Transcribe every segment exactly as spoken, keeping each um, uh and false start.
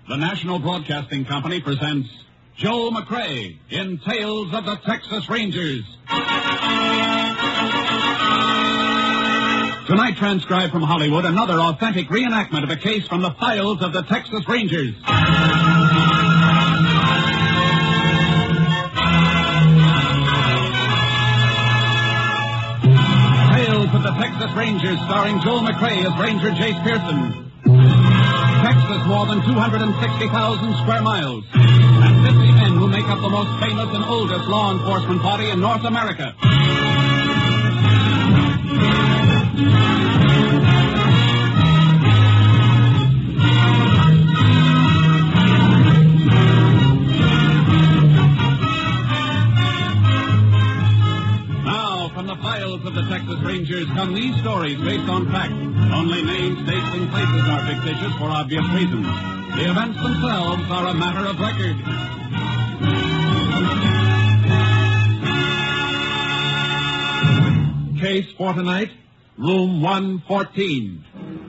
The National Broadcasting Company presents Joel McCrea in Tales of the Texas Rangers. Tonight, transcribed from Hollywood, another authentic reenactment of a case from the files of the Texas Rangers. Tales of the Texas Rangers, starring Joel McCrea as Ranger Jace Pearson. Texas, more than two hundred sixty thousand square miles, and fifty men who make up the most famous and oldest law enforcement body in North America. Now, from the files of the Texas Rangers come these stories based on fact. Only names, dates, and places are fictitious for obvious reasons. The events themselves are a matter of record. Case for tonight, room one fourteen.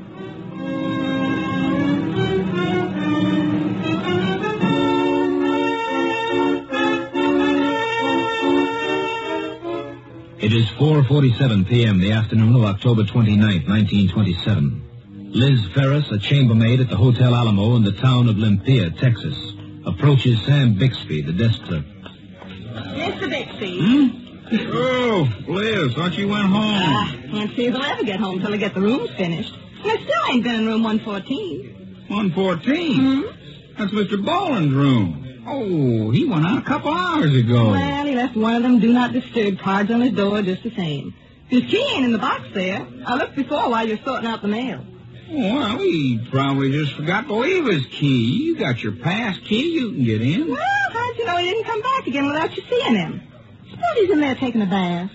It is four forty-seven p.m. the afternoon of October twenty-ninth, nineteen twenty-seven. Liz Ferris, a chambermaid at the Hotel Alamo in the town of Lempia, Texas, approaches Sam Bixby, the desk clerk. Mister Bixby. Hmm? Oh, Liz, thought you went home. Ah, can't see if I'll ever get home till I get the rooms finished. And I still ain't been in room one fourteen. one fourteen? Hmm? That's Mister Boland's room. Oh, he went out a couple hours ago. Well, he left one of them do not disturb cards on his door just the same. His key ain't in the box there. I looked before while you're sorting out the mail. Well, he probably just forgot to leave his key. You got your pass key. You can get in. Well, how'd you know he didn't come back again without you seeing him? Suppose he's in there taking a bath.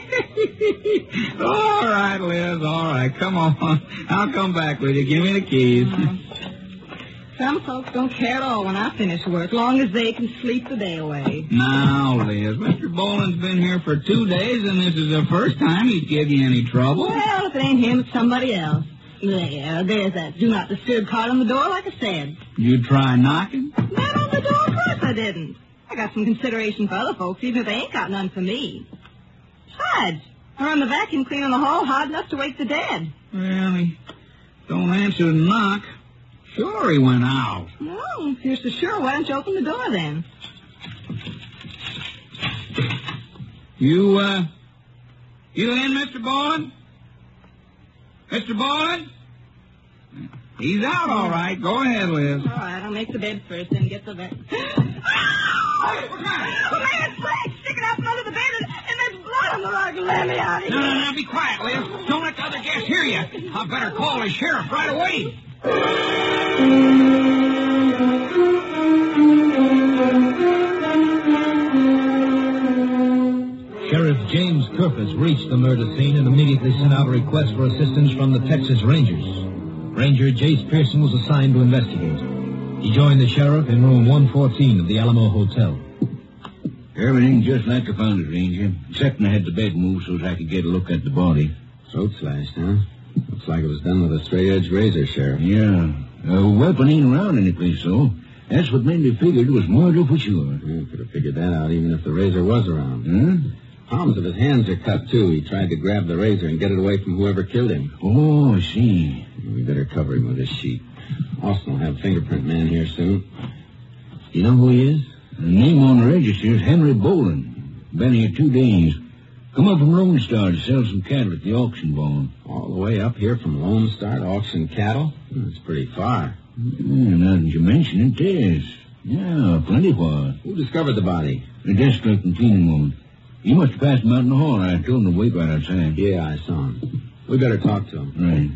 All right, Liz, all right. Come on. I'll come back with you. Give me the keys. Uh, some folks don't care at all when I finish work, long as they can sleep the day away. Now, Liz, Mister Boland's been here for two days, and this is the first time he's give you any trouble. Well, if it ain't him, it's somebody else. Yeah, there's that do not disturb card on the door, like I said. You try knocking? Not on the door, of course I didn't. I got some consideration for other folks, even if they ain't got none for me. Besides, I run the vacuum cleaner in the hall hard enough to wake the dead. Well, he don't answer the knock. Sure, he went out. Well, if you're so sure, why don't you open the door then? You, uh, you in, Mister Boland? Mister Boland? He's out, all right. Go ahead, Liz. All right, I'll make the bed first, then get the vet. Oh, for man's sake, sticking out from under the bed, and, and there's blood on the rug. Let me out of No, here. no, no, be quiet, Liz. Don't let the other guests hear you. I better call the sheriff right away. Sheriff James Kerfus reached the murder scene and immediately sent out a request for assistance from the Texas Rangers. Ranger Jace Pearson was assigned to investigate. He joined the sheriff in room one fourteen of the Alamo Hotel. Everything just like I found it, Ranger. Except I had the bed moved so that I could get a look at the body. Throat slashed, huh? Looks like it was done with a straight-edge razor, Sheriff. Yeah. A weapon ain't around any place, so that's what made me figure it was murder for sure. You could have figured that out even if the razor was around. Huh? Palms of his hands are cut, too. He tried to grab the razor and get it away from whoever killed him. Oh, I see. We better cover him with this sheet. Austin will have a fingerprint man here soon. You know who he is? The name on the register is Henry Boland. Been here two days. Come up from Lone Star to sell some cattle at the auction barn. All the way up here from Lone Star to auction cattle? That's pretty far. Yeah, now that you mention it, yes. Yeah, plenty far. Who discovered the body? The desk clerk and cleaning woman. He must have passed him out in the hall. I told him to wait right outside. Yeah, I saw him. We better talk to him. Right.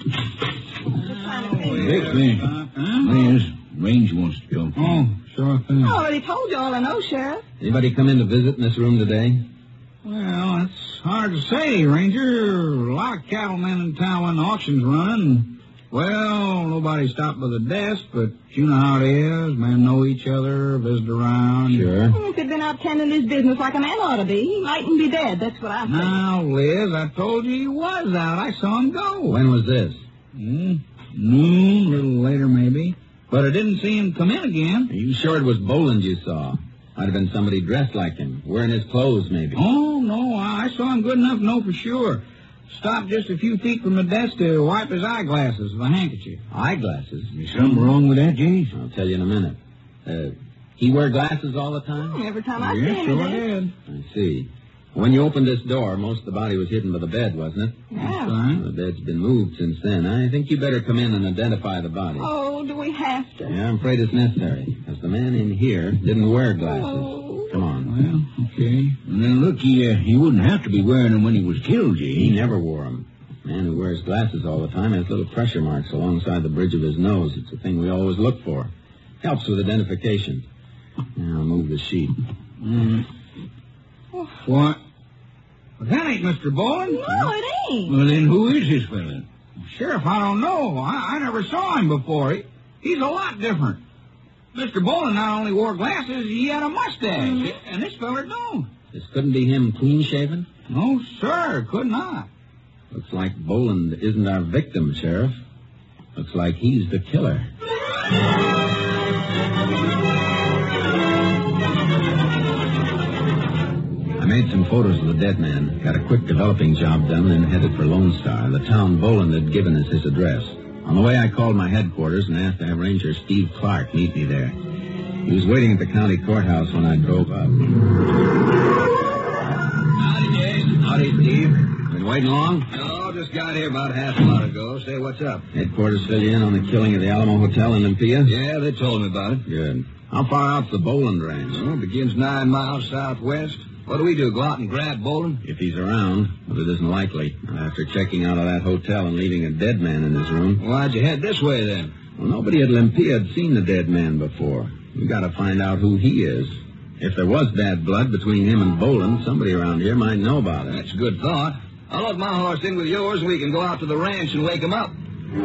Bixby. Uh, huh? Liz, Ranger wants to talk to you. Oh, sure thing. I already told you all I know, Sheriff. Anybody come in to visit in this room today? Well, it's hard to say, Ranger. A lot of cattlemen in town when the auction's running. Well, nobody stopped by the desk, but you know how it is. Men know each other, visit around. Sure. Well, if he'd been out tending his business like a man ought to be, he mightn't be dead. That's what I'm saying. Now, Liz, I told you he was out. I saw him go. When was this? Hmm, noon, a little later maybe. but I didn't see him come in again. Are you sure it was Boland you saw? Might have been somebody dressed like him, wearing his clothes, maybe. Oh, no, I saw him good enough to know for sure. Stopped just a few feet from the desk to wipe his eyeglasses with a handkerchief. Eyeglasses? Is something wrong with that, Jace? I'll tell you in a minute. Uh, he wear glasses all the time? Every time I Yeah, see him, sure he does. did. I see. When you opened this door, most of the body was hidden by the bed, wasn't it? Yeah. Fine. The bed's been moved since then. I think you better come in and identify the body. Oh, do we have to? Yeah, I'm afraid it's necessary, because the man in here didn't wear glasses. Oh. Come on. Well, okay. Now, look, he, uh, he wouldn't have to be wearing them when he was killed, He Jace. never wore them. A man who wears glasses all the time has little pressure marks alongside the bridge of his nose. It's a thing we always look for. Helps with identification. Now, I'll move the sheet. Mm. What? Well, that ain't Mister Boland. No, it ain't. Well, then who is this fella? Sheriff, I don't know. I, I never saw him before. He, he's a lot different. Mister Boland not only wore glasses, he had a mustache. Mm. And this feller don't. This couldn't be him clean-shaven? No, sir, could not. Looks like Boland isn't our victim, Sheriff. Looks like he's the killer. I made some photos of the dead man, got a quick developing job done, then headed for Lone Star, the town Boland had given us his address. On the way, I called my headquarters and asked to have Ranger Steve Clark meet me there. He was waiting at the county courthouse when I drove up. Howdy, Jace. Howdy, Steve. Been waiting long? No, just got here about half an hour ago. Say, what's up? Headquarters fill you in on the killing of the Alamo Hotel in Olympia? Yeah, they told me about it. Good. How far out's the Boland ranch? Well, it begins nine miles southwest. What do we do, go out and grab Boland? If he's around, but it isn't likely. After checking out of that hotel and leaving a dead man in his room. Why'd you head this way, then? Well, nobody at Olympia had seen the dead man before. We got to find out who he is. If there was bad blood between him and Boland, somebody around here might know about it. That's a good thought. I'll load my horse in with yours and we can go out to the ranch and wake him up.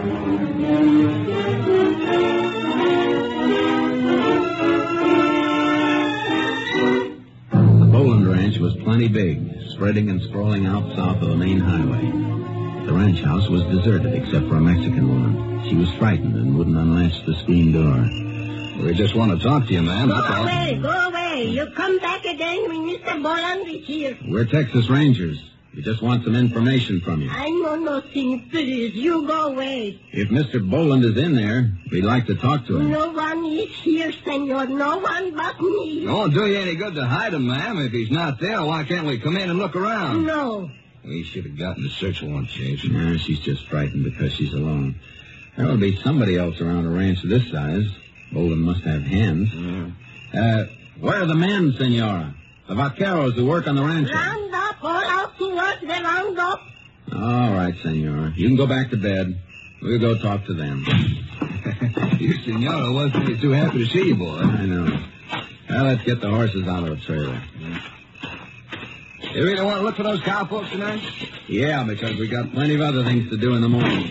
The Boland ranch was plenty big, spreading and sprawling out south of the main highway. The ranch house was deserted except for a Mexican woman. She was frightened and wouldn't unlatch the screen door. We just want to talk to you, ma'am. Go That's all. away, go away. You come back again when Mister Boland is here. We're Texas Rangers. We just want some information from you. I know nothing, please. You go away. If Mister Boland is in there, we'd like to talk to him. No one is here, senor. No one but me. It won't do you any good to hide him, ma'am. If he's not there, why can't we come in and look around? No. We should have gotten a search warrant, Jason. No, she's just frightened because she's alone. There will be somebody else around a ranch of this size. Boland must have hands. Yeah. Uh, where are the men, senora? The vaqueros who work on the ranch. Round up, all out to work the round up. All right, senora. You can go back to bed. We'll go talk to them. Your senora wasn't really too happy to see you, boy. I know. Well, let's get the horses out of the trailer. You really want to look for those cowpokes tonight? Yeah, because we got plenty of other things to do in the morning.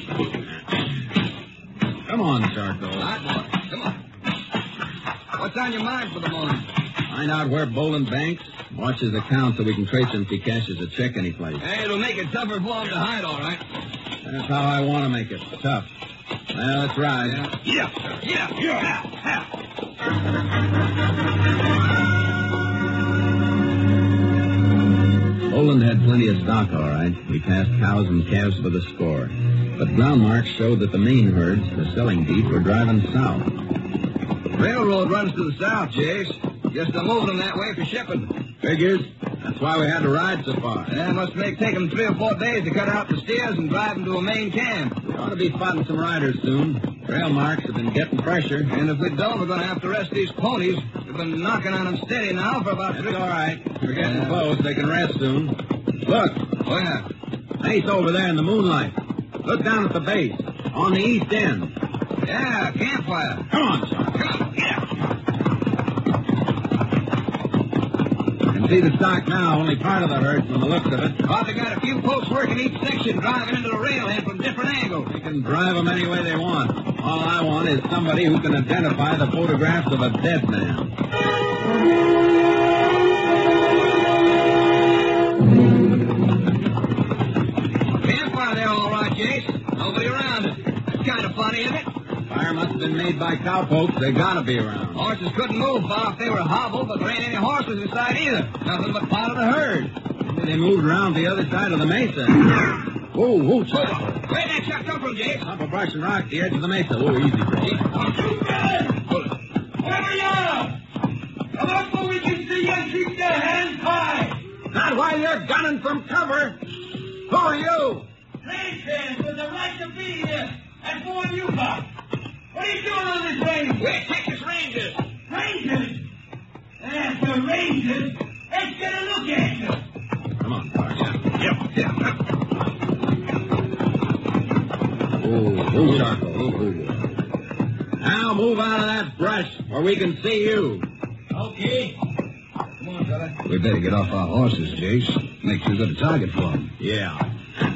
Come on, Charcoal. All right, boy. Come on. What's on your mind for the morning? Find out where Boland banks. Watch his account so we can trace him if he cashes a check anyplace. Hey, it'll make it tougher for him to hide, all right. That's how I want to make it. Tough. Well, let's ride. Yeah, yeah, yeah, Boland had plenty of stock, all right. We passed cows and calves by the score. But ground marks showed that the main herds, the selling beef, were driving south. Railroad runs to the south, Chase. Guess they're moving them that way for shipping. Figures. That's why we had to ride so far. Yeah, must make take them three or four days to cut out the steers and drive them to a main camp. We ought to be spotting some riders soon. Trail marks have been getting pressure. And if we don't, we're going to have to rest these ponies. We've been knocking on them steady now for about It's three... all right. We're getting Yeah. close. They can rest soon. Look. Where? Base over there in the moonlight. Look down at the base. On the east end. Yeah, campfire. Come on, Charlie. Come on, yeah. You can see the stock now, only part of the herd from the looks of it. Probably got a few folks working each section, driving into the railhead from different angles. They can drive them any way they want. All I want is somebody who can identify the photographs of a dead man. Campfire there, all right, Jace. Nobody around it. That's kind of funny, isn't it? Fire fire must have been made by cowpokes. They gotta be around. Horses couldn't move, Bob. They were hobbled, but there ain't any horses inside either. Nothing but part of the herd. Maybe they moved around the other side of the mesa. Whoa, whoa, Chuck. Where'd that Chuck come from, Jake? Up a brush and rock at the edge of the mesa. Whoa, easy, Jake. Where you are? Come up so we can see you and keep your hands high. Not while you're gunning from cover. Who are you? Ranchers with the right to be here. And who are you, Bob? What are you doing on this range? We're Texas Rangers. Rangers? That's the Rangers. Let's get a look at you. Come on, Park. Yep, yep. Oh, oh, Charcoal. Oh, oh. Now move out of that brush where we can see you. Okay. Come on, fella. We better get off our horses, Jace. Make sure we've got a target for them. Yeah.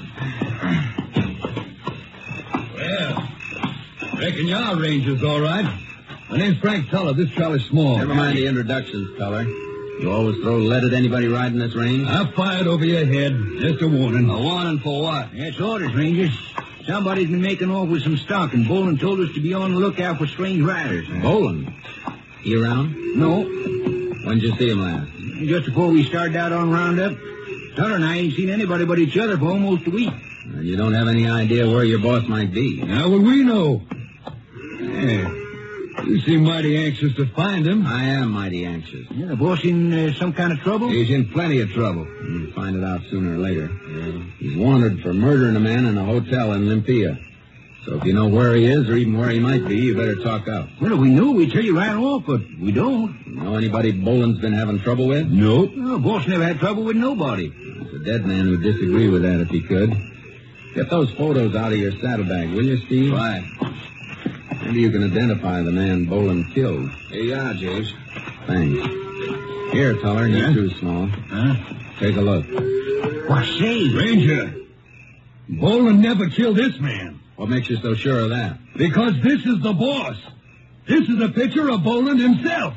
Well, reckon you are Rangers, all right. My name's Frank Tuller. This Charlie Small. Never mind the introductions, Tuller. You always throw lead at anybody riding this range? I fired over your head. Just a warning. A warning for what? That's orders, Rangers. Somebody's been making off with some stock, and Bolin told us to be on the lookout for strange riders. Bolin? He around? No. When'd you see him last? Just before we started out on Roundup. Tuller and I ain't seen anybody but each other for almost a week. And you don't have any idea where your boss might be? How would we know? Yeah. You seem mighty anxious to find him. I am mighty anxious. Yeah, the boss in uh, some kind of trouble? He's in plenty of trouble. You'll find it out sooner or later. Yeah. He's wanted for murdering a man in a hotel in Olympia. So if you know where he is or even where he might be, you better talk up. Well, if we knew, we'd tell you right off, but we don't. Know anybody Bolin's been having trouble with? Nope. No, boss never had trouble with nobody. There's a dead man who'd disagree with that if he could. Get those photos out of your saddlebag, will you, Steve? Why? Maybe you can identify the man Bolin killed. Here you are, Jace. Thanks. Here, Tuller, you Yeah? too, Small. Huh? Take a look. What, say? Ranger, Bolin never killed this man. What makes you so sure of that? Because this is the boss. This is a picture of Bolin himself.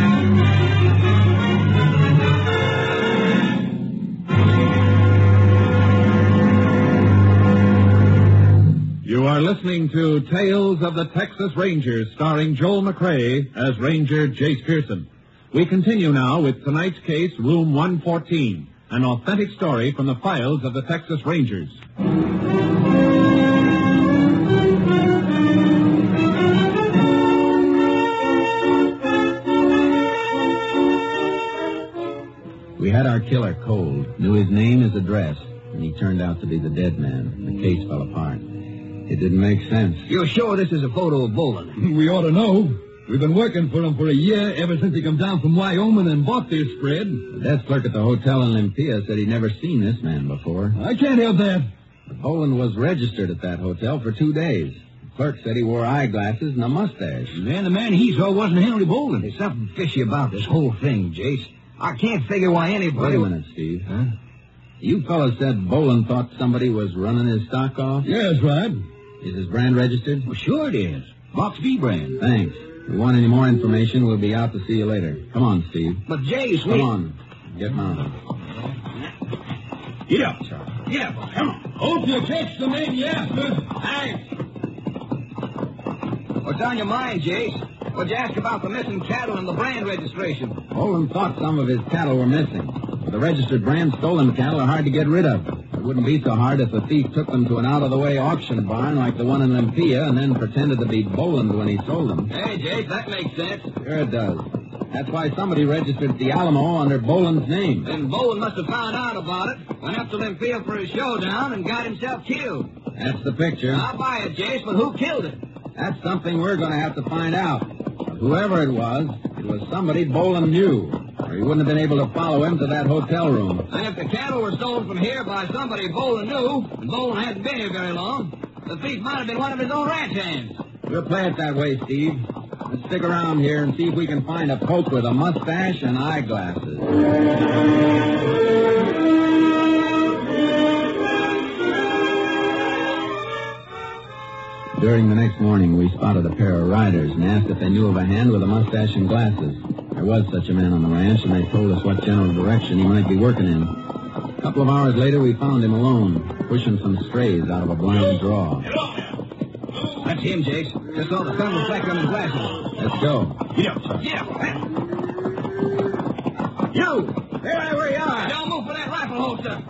You are listening to Tales of the Texas Rangers, starring Joel McCrea as Ranger Jace Pearson. We continue now with tonight's case, Room one fourteen, an authentic story from the files of the Texas Rangers. We had our killer cold, knew his name, his address, and he turned out to be the dead man. The case fell apart. It didn't make sense. You're sure this is a photo of Bolin? We ought to know. We've been working for him for a year, ever since he come down from Wyoming and bought this spread. The desk clerk at the hotel in Olympia said he'd never seen this man before. I can't help that. Bolin was registered at that hotel for two days. The clerk said he wore eyeglasses and a mustache. Man, the man he saw wasn't Henry Bolin. There's something fishy about this whole thing, Jace. I can't figure why anybody... Wait a minute, Steve. Huh? You fellas said Bolin thought somebody was running his stock off? Yes, right. Is his brand registered? Well, sure it is. Box V brand. Thanks. If you want any more information, we'll be out to see you later. Come on, Steve. But, Jace, we... Come on. Get mounted. Get up, Charlie. Get up. Come on. Hope you catch the man you after. Thanks. What's on your mind, Jace? What'd you ask about the missing cattle and the brand registration? Bolin thought some of his cattle were missing. But the registered brand stolen cattle are hard to get rid of. It wouldn't be so hard if the thief took them to an out-of-the-way auction barn like the one in Olympia and then pretended to be Bolin when he sold them. Hey, Jace, that makes sense. Sure it does. That's why somebody registered the Alamo under Bolin's name. Then Bolin must have found out about it, went up to Olympia for his showdown, and got himself killed. That's the picture. I'll buy it, Jace, but who killed it? That's something we're going to have to find out. But whoever it was, it was somebody Bolin knew, or he wouldn't have been able to follow him to that hotel room. And if the cattle were stolen from here by somebody Bolin knew, and Bolin hadn't been here very long, the thief might have been one of his own ranch hands. We'll play it that way, Steve. Let's stick around here and see if we can find a poke with a mustache and eyeglasses. During the next morning, we spotted a pair of riders and asked if they knew of a hand with a mustache and glasses. There was such a man on the ranch, and they told us what general direction he might be working in. A couple of hours later, we found him alone, pushing some strays out of a blind draw. That's him, Jace. Just saw the sun reflect on his glasses. Let's go. Get up. Get up. You! There I where you are. Don't move for that rifle holster.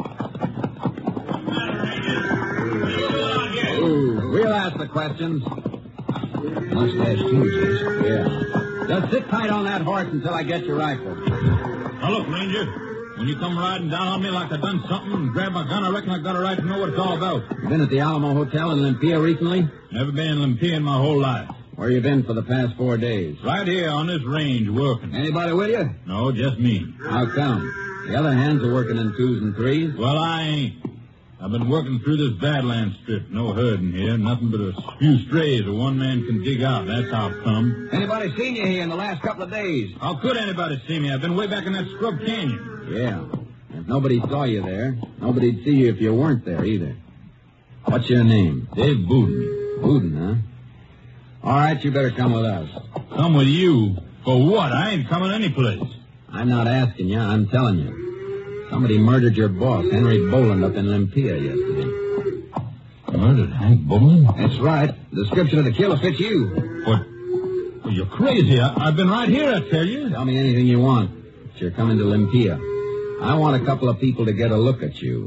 Ooh, we'll ask the questions. Mustache, too, Jace. Yeah. Just sit tight on that horse until I get your rifle. Now, look, Ranger. When you come riding down on me like I done something and grab my gun, I reckon I got a right to know what it's all about. You been at the Alamo Hotel in Olympia recently? Never been in Olympia in my whole life. Where you been for the past four days? Right here on this range working. Anybody with you? No, just me. How come? The other hands are working in twos and threes. Well, I ain't. I've been working through this Badlands strip. No herding here. Nothing but a few strays that one man can dig out. That's how it come. Anybody seen you here in the last couple of days? How could anybody see me? I've been way back in that scrub canyon. Yeah. If nobody saw you there, nobody'd see you if you weren't there either. What's your name? Dave Booten. Booten, huh? All right, you better come with us. Come with you? For what? I ain't coming any place. I'm not asking you, I'm telling you. Somebody murdered your boss, Henry Boland, up in Olympia yesterday. Murdered Hank Boland? That's right. The description of the killer fits you. What? Well, you're crazy. I, I've been right here, I tell you. Tell me anything you want. But you're coming to Olympia. I want a couple of people to get a look at you.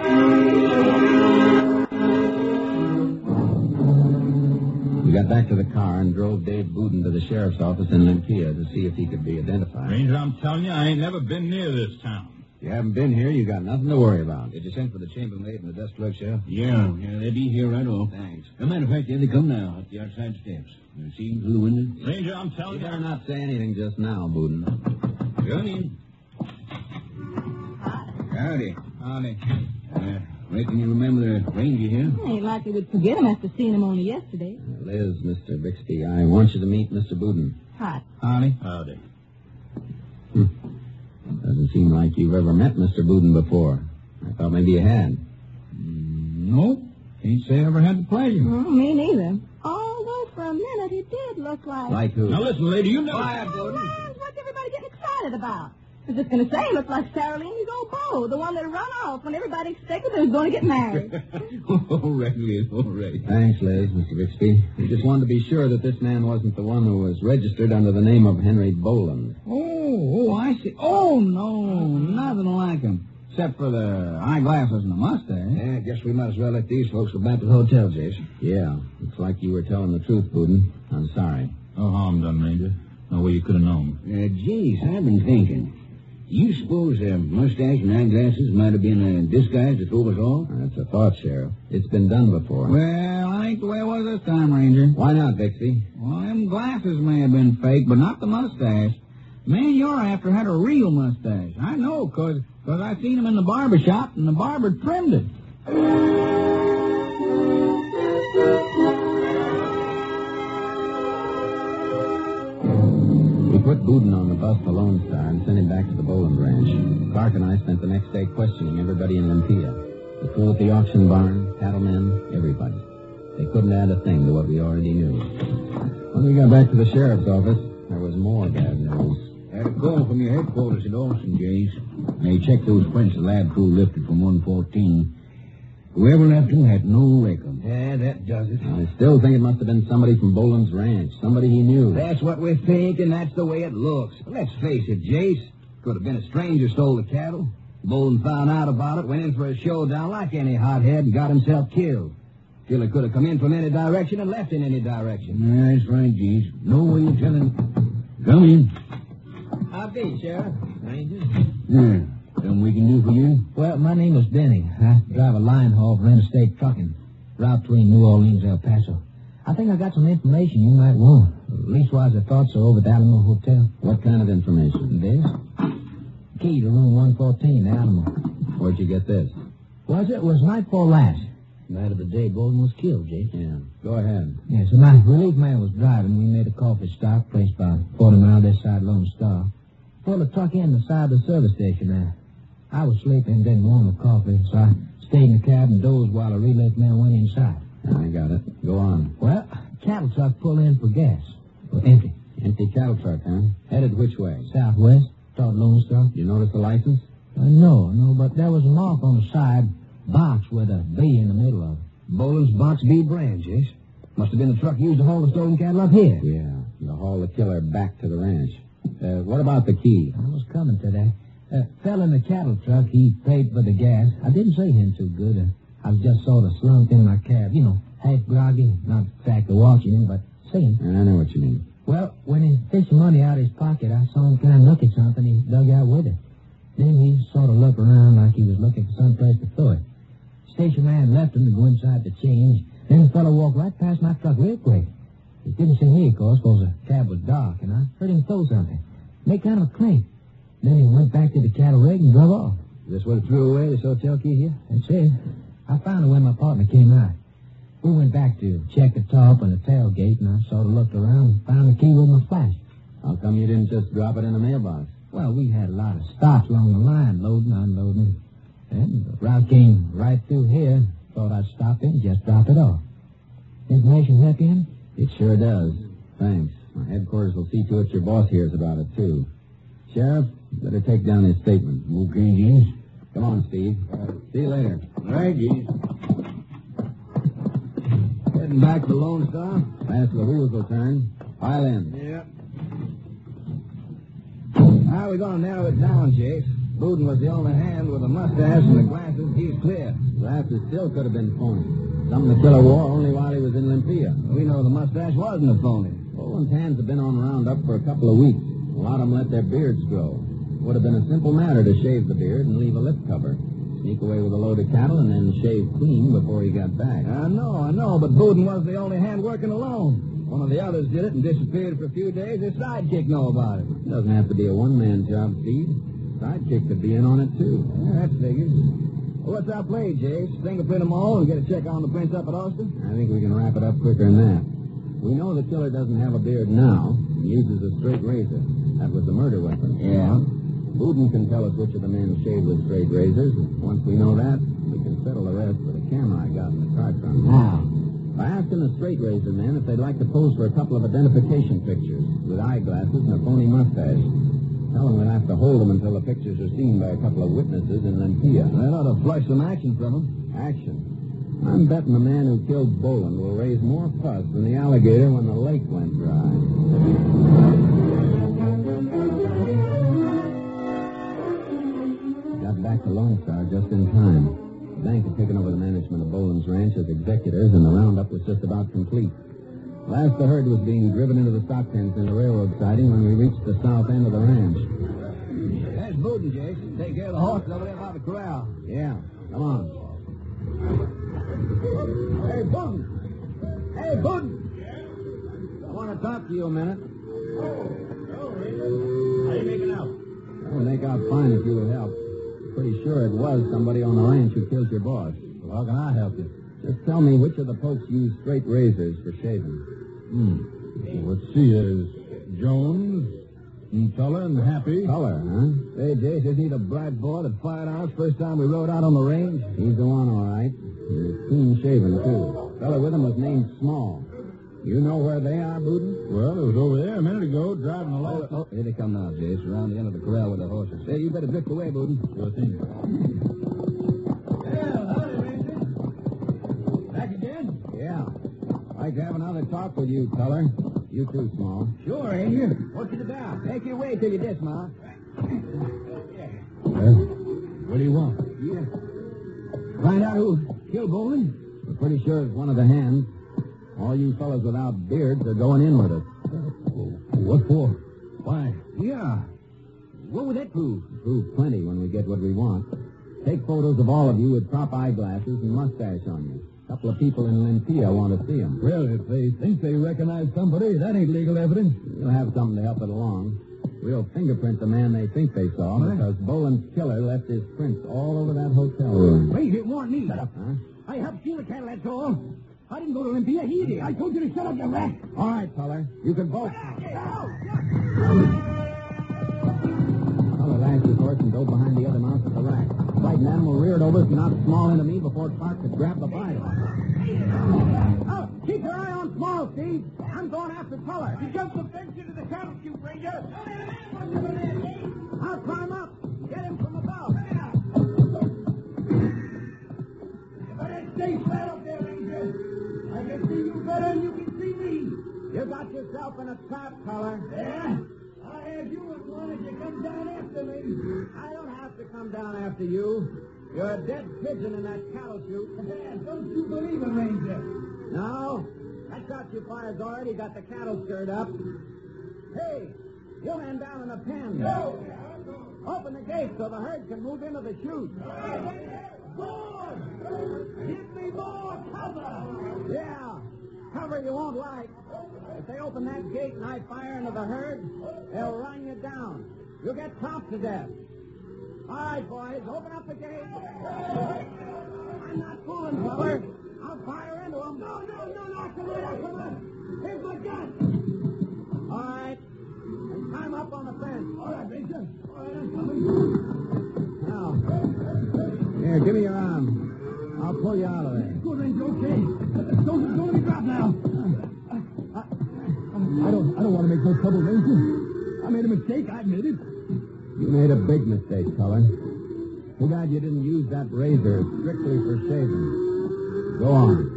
We got back to the car and drove Dave Booten to the sheriff's office in Olympia to see if he could be identified. Ranger, I'm telling you, I ain't never been near this town. You haven't been here, you got nothing to worry about. Did you send for the chambermaid and the desk clerk, Sheriff? Yeah, yeah, they'll be here right off. Thanks. As a matter of fact, there they come now, at the outside steps. You see through the window? Ranger, I'm telling You you. better not say anything just now, Booten. Come in. Howdy. Howdy. Uh, reckon you remember the ranger here? Ain't likely we'd forget him after seeing him only yesterday. Uh, Liz, Mister Bixby, I want you to meet Mister Booten. Hi. Howdy. Howdy. Hmm. Doesn't seem like you've ever met Mister Booten before. I thought maybe you had. Mm, nope. Can't say I ever had the pleasure. Mm, me neither. Although for a minute he did look like... Like who? Now, listen, lady, you know... Quiet, Booten. What's everybody getting excited about? I was just going to say he looked like Sarah Leahy's old beau, the one that run off when everybody expected they was going to get married. all right, Liz, all right. Thanks, Liz, Mister Bixby. We just wanted to be sure that this man wasn't the one who was registered under the name of Henry Boland. Oh, oh, I see. Oh, no, nothing like him. Except for the eyeglasses and the mustache. Yeah, I guess we might as well let these folks go back to the hotel, Jason. Yeah, looks like you were telling the truth, Booten. I'm sorry. No harm done, Ranger. No way you could have known. Uh, geez, I've been thinking. You suppose a mustache and eyeglasses might have been a disguise to throw us off? That's a thought, Sheriff. It's been done before. Well, I ain't the way it was this time, Ranger. Why not, Bixby? Well, them glasses may have been fake, but not the mustache. The man you're after had a real mustache. I know, because cause I seen him in the barber shop, and the barber trimmed it. We put Booten on the bus to Lone Star and sent him back to the Boland Ranch. Clark and I spent the next day questioning everybody in Olympia. The crew at the auction barn, cattlemen, everybody. They couldn't add a thing to what we already knew. When we got back to the sheriff's office, there was more bad news. Had a call from your headquarters at Austin, Jace. They checked those prints the lab crew lifted from one fourteen. Whoever left them had no record. Yeah, that does it. I still think it must have been somebody from Boland's ranch, somebody he knew. That's what we think, and that's the way it looks. But let's face it, Jace. Could have been a stranger stole the cattle. Boland found out about it, went in for a showdown like any hothead, and got himself killed. Killer could have come in from any direction and left in any direction. That's right, Jace. No way you telling. Come in. How be, Sheriff? Ranger? Yeah. Something we can do for you? Well, my name is Denny. I drive a line haul for Interstate Trucking. Route between New Orleans and El Paso. I think I got some information you might want. Leastwise, I thought so over at the Alamo Hotel. What kind of information? This? Key to room one fourteen, the Alamo. Where'd you get this? Was it? It was night before last. Night of the day Bolden was killed, Jake. Yeah. Go ahead. Yeah, so my relief man was driving. We made a coffee stop, place about forty miles this side Lone Star. Pulled the truck in the side of the service station there. I was sleeping, didn't want the coffee, so I stayed in the cab and dozed while the relief man went inside. I got it. Go on. Well, cattle truck pulled in for gas. Well, empty. Empty cattle truck, huh? Headed which way? Southwest, toward Lone Star. You notice the license? Uh, no, no, but there was a mark on the side, box with a B in the middle of it. Boland's Box B brand, Jace. Must have been the truck used to haul the stolen cattle up here. Yeah, to haul the killer back to the ranch. Uh, what about the key? I was coming to that. Uh, fell in the cattle truck. He paid for the gas. I didn't see him too good. Uh, I was just sort of slumped in my cab. You know, half groggy. Not exactly watching him, but seeing. I know what you mean. Well, when he fished money out of his pocket, I saw him kind of look at something he dug out with it. Then he sort of looked around like he was looking for some place to throw it. Station man left him to go inside to change. Then the fellow walked right past my truck real quick. He didn't see me, of course, because the cab was dark, and I heard him throw something. Make kind of a clink. Then he went back to the cattle rig and drove off. Is this what he threw away, this hotel key here? That's it. I found it when my partner came out. We went back to check the top and the tailgate, and I sort of looked around and found the key with my flash. How come you didn't just drop it in the mailbox? Well, we had a lot of stops along the line, loading, unloading. And the route came right through here. Thought I'd stop in and just drop it off. Information help you in? It sure does. Thanks. My headquarters will see to it your boss hears about it, too. Sheriff, better take down his statement. Okay, Jeez. Come on, Steve. See you later. All right, Jeez. Heading back to Lone Star. Fast the wheels will turn. Pile in. Yeah. How are we going to narrow it down, Jase? Booden was the only hand with a mustache and the glasses. He's clear. Glasses still could have been phony. Something the killer wore only while he was in Olympia. We know the mustache wasn't a phony. Boland's hands have been on Roundup for a couple of weeks. A lot of them let their beards grow. Would have been a simple matter to shave the beard and leave a lip cover. Sneak away with a load of cattle and then shave clean before he got back. I know, I know, but Booden was the only hand working alone. One of the others did it and disappeared for a few days. His sidekick know about it. It doesn't have to be a one-man job, Steve. Sidekick could be in on it, too. Yeah, that figures. Well, what's our play, Jase? Fingerprint them all and get a check on the prints up at Austin? I think we can wrap it up quicker than that. We know the killer doesn't have a beard now. He uses a straight razor. That was the murder weapon. Yeah. Booden can tell us which of the men shaved with straight razors. Once we know that, we can settle the rest with a camera I got in the car trunk. How? By asking the straight razor men if they'd like to pose for a couple of identification pictures with eyeglasses and a phony mustache. Tell them we'll have to hold them until the pictures are seen by a couple of witnesses in Olympia. That ought to flush some action from them. Action? I'm betting the man who killed Boland will raise more fuss than the alligator when the lake went dry. Got back to Lone Star just in time. The bank had taken over the management of Boland's ranch as executors, and the roundup was just about complete. Last the herd was being driven into the stock pens in the railroad siding when we reached the south end of the ranch. That's Booden, Jase. Take care of the horses over there by the corral. Yeah, come on. Hey, Booden. Hey, Booden. I want to talk to you a minute. How you making out? That would make out fine if you would help. Pretty sure it was somebody on the ranch who killed your boss. Well, how can I help you? Just tell me which of the folks used straight razors for shaving. Hmm. Well, let's see. There's Jones, and Tuller, and Happy. Tuller, huh? Hey, Jase, isn't he the bright boy that fired on us first time we rode out on the range? He's the one, all right. He was clean shaven, too. Fellow with him was named Small. You know where they are, Booden? Well, it was over there a minute ago, driving the Oh, left. oh, here they come now, Jase, around the end of the corral with the horses. Hey, you better drift away, Booden. Sure thing. Well, howdy, Ranger. Back again? Yeah. Like to have another talk with you, Tuller. You too, Small. Sure, Ranger. What's it about? Make your way till you dismount. Well, what do you want? Yeah. Find out who killed Boland? We're pretty sure it's one of the hands. All you fellas without beards are going in with us. What for? Why? Yeah. What would that prove? Prove plenty when we get what we want. Take photos of all of you with prop eyeglasses and mustache on you. A couple of people in Olympia want to see them. Well, if they think they recognize somebody, that ain't legal evidence. We'll have something to help it along. We'll fingerprint the man they think they saw What? because Boland's killer left his prints all over that hotel room. Wait, it wasn't me. Huh? I helped steal the cattle, that's all. I didn't go to Olympia. He did. I told you to shut up, you rat. All right, Tuller. You can both. Tuller lashed his horse and dove behind the other mounts at the rack. The frightened animal reared over and knocked Small into me before Clark could grab the bridle. Oh, keep your eye on Small, Steve. I'm going after Tuller. You jumped the fence into the cattle chute, Ranger. I'll climb up. Get him from above. But stay flat up there, Ranger. I can see you go better than you can see me. You got yourself in a trap, Collar. Yeah? I had you in one as you come down after me. I don't have to come down after you. You're a dead pigeon in that cattle chute. Yeah, don't you believe it, Ranger? No. That shot you fired's already got the cattle stirred up. Hey, you man down in the pen. No. Open the gate so the herd can move into the chute. More! Give me more cover! Yeah, cover you won't like. If they open that gate and I fire into the herd, they'll run you down. You'll get chopped to death. All right, boys, open up the gate. I'm not fooling, feller. I'll fire into them. No, no, no, no, come on, come on. Here's my gun. All right. And climb up on the fence. All right, Ranger. All right, I'm coming. Now, here, give me your arm. I'll pull you out of there. Good, Ranger, okay. Don't, don't let me drop now. I, I, I don't, I don't want to make no trouble, Ranger. I made a mistake, I admit it. You made a big mistake, Collar. Too bad you didn't use that razor strictly for shaving. Go on.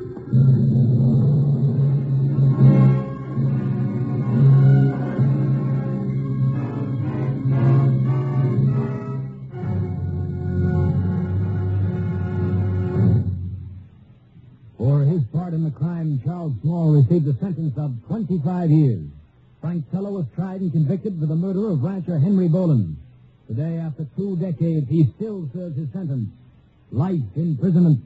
For his part in the crime, Charles Small received a sentence of twenty-five years. Frank Teller was tried and convicted for the murder of rancher Henry Boland. Today, after two decades, he still serves his sentence. Life imprisonment.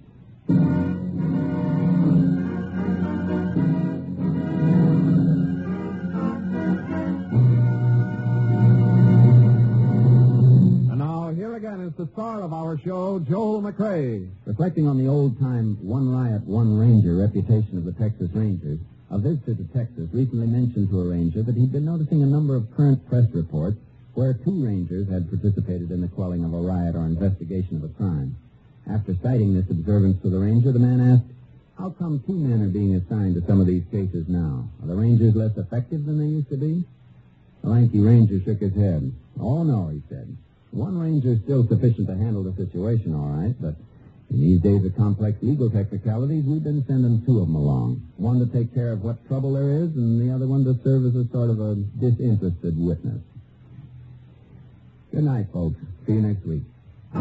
And now, here again is the star of our show, Joel McCrea. Reflecting on the old-time one riot, one ranger reputation of the Texas Rangers, a visitor to Texas recently mentioned to a ranger that he'd been noticing a number of current press reports where two rangers had participated in the quelling of a riot or investigation of a crime. After citing this observance to the ranger, the man asked, how come two men are being assigned to some of these cases now? Are the rangers less effective than they used to be? The lanky ranger shook his head. Oh, no, he said. One ranger is still sufficient to handle the situation, all right, but in these days of complex legal technicalities, we've been sending two of them along. One to take care of what trouble there is, and the other one to serve as a sort of a disinterested witness. Good night, folks. See you next week.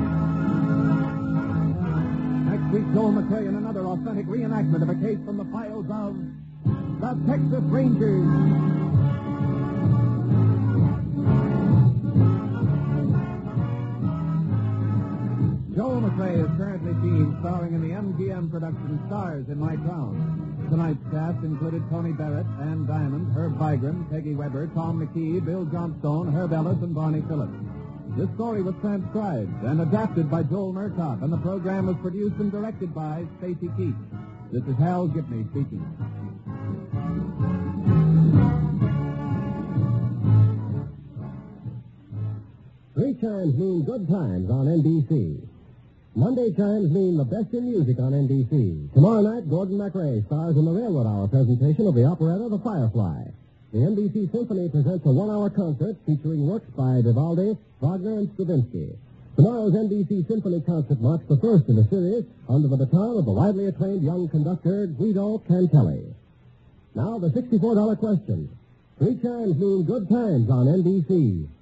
Next week, Joel McCrea in another authentic reenactment of a case from the files of the Texas Rangers. Joel McCrea is currently seen starring in the M G M production Stars in My Town. Tonight's cast included Tony Barrett, Ann Diamond, Herb Vigran, Peggy Weber, Tom McKee, Bill Johnstone, Herb Ellis, and Barney Phillips. This story was transcribed and adapted by Joel Murtaugh, and the program was produced and directed by Stacy Keith. This is Hal Gibney speaking. Three chimes mean good times on N B C. Monday chimes mean the best in music on N B C. Tomorrow night, Gordon MacRae stars in the Railroad Hour presentation of the operetta The Firefly. The N B C Symphony presents a one-hour concert featuring works by Vivaldi, Wagner, and Stravinsky. Tomorrow's N B C Symphony concert marks the first in the series under the baton of the widely acclaimed young conductor Guido Cantelli. Now, the sixty-four dollar question. Three chimes mean good times on N B C.